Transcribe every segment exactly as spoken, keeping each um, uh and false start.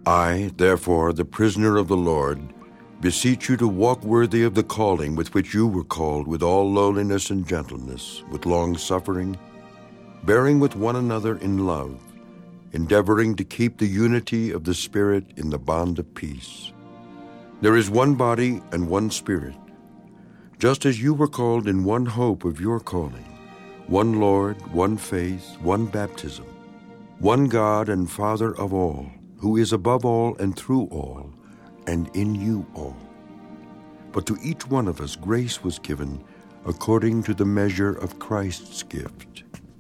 I, therefore, the prisoner of the Lord, beseech you to walk worthy of the calling with which you were called, with all lowliness and gentleness, with long-suffering, bearing with one another in love, endeavoring to keep the unity of the Spirit in the bond of peace. There is one body and one Spirit, just as you were called in one hope of your calling, one Lord, one faith, one baptism, one God and Father of all, who is above all and through all, and in you all. But to each one of us grace was given according to the measure of Christ's gift.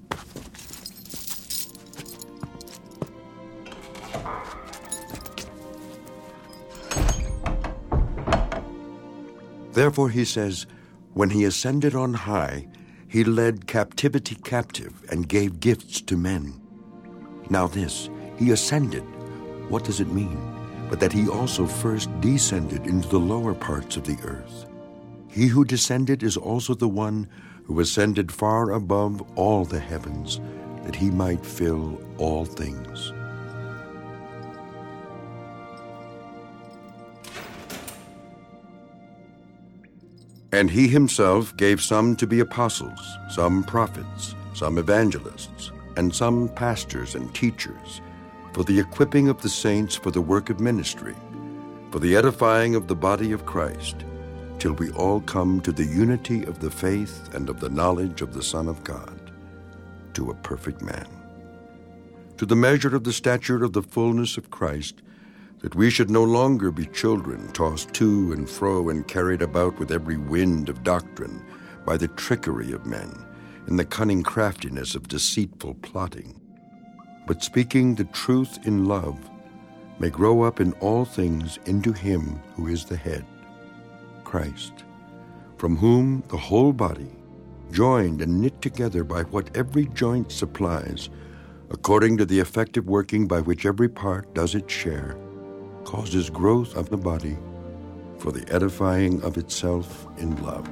Therefore, he says, when he ascended on high, he led captivity captive and gave gifts to men. Now this, he ascended, what does it mean? But that he also first descended into the lower parts of the earth. He who descended is also the one who ascended far above all the heavens, that he might fill all things. And he himself gave some to be apostles, some prophets, some evangelists, and some pastors and teachers, for the equipping of the saints for the work of ministry, for the edifying of the body of Christ, till we all come to the unity of the faith and of the knowledge of the Son of God, to a perfect man, to the measure of the stature of the fullness of Christ, that we should no longer be children, tossed to and fro and carried about with every wind of doctrine, by the trickery of men, in the cunning craftiness of deceitful plotting. But speaking the truth in love, may grow up in all things into him who is the head, Christ, from whom the whole body, joined and knit together by what every joint supplies, according to the effective working by which every part does its share, causes growth of the body for the edifying of itself in love.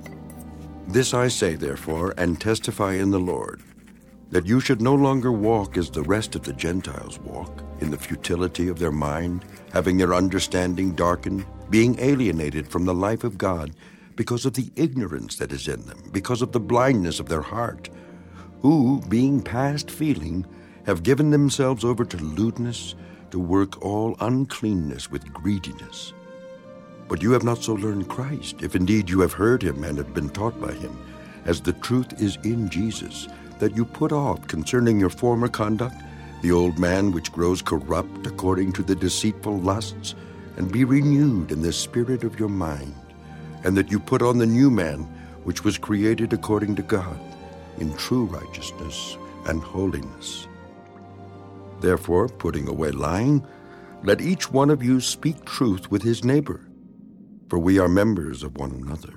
This I say, therefore, and testify in the Lord, that you should no longer walk as the rest of the Gentiles walk, in the futility of their mind, having their understanding darkened, being alienated from the life of God because of the ignorance that is in them, because of the blindness of their heart, who, being past feeling, have given themselves over to lewdness, to work all uncleanness with greediness. But you have not so learned Christ, if indeed you have heard him and have been taught by him, as the truth is in Jesus, that you put off concerning your former conduct the old man which grows corrupt according to the deceitful lusts, and be renewed in the spirit of your mind, and that you put on the new man which was created according to God, in true righteousness and holiness. Therefore, putting away lying, let each one of you speak truth with his neighbor, for we are members of one another.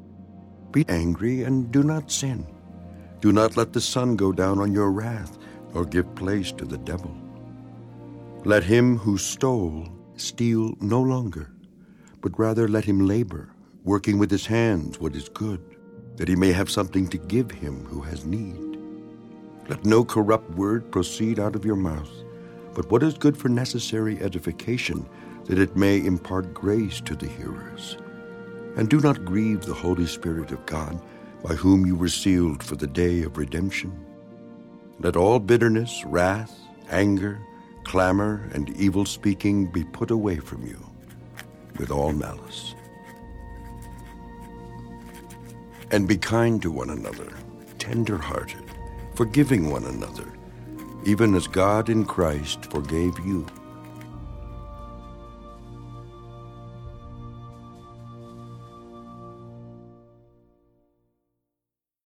Be angry and do not sin. Do not let the sun go down on your wrath, or give place to the devil. Let him who stole steal no longer, but rather let him labor, working with his hands what is good, that he may have something to give him who has need. Let no corrupt word proceed out of your mouth, but what is good for necessary edification, that it may impart grace to the hearers. And do not grieve the Holy Spirit of God, by whom you were sealed for the day of redemption. Let all bitterness, wrath, anger, clamor, and evil speaking be put away from you, with all malice. And be kind to one another, tender-hearted, forgiving one another, even as God in Christ forgave you.